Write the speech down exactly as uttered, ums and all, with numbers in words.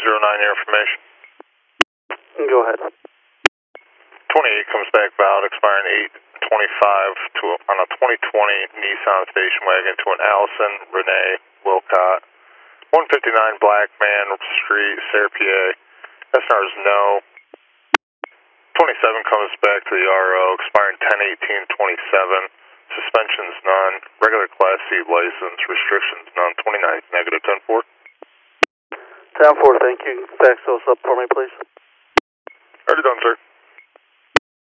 zero nine, your information. Go ahead. twenty-eight comes back valid, expiring eight twenty-five to on a twenty twenty Nissan station wagon to an Allison Renee Wilcott, one fifty-nine Blackman Street, Sayre, P A. S N R is no. twenty-seven comes back to the R O, expiring ten eighteen twenty-seven. Suspensions none. Regular Class C license. Restrictions none. twenty-nine negative ten four. ten four, thank you. Fax those up for me, please. Already done, sir.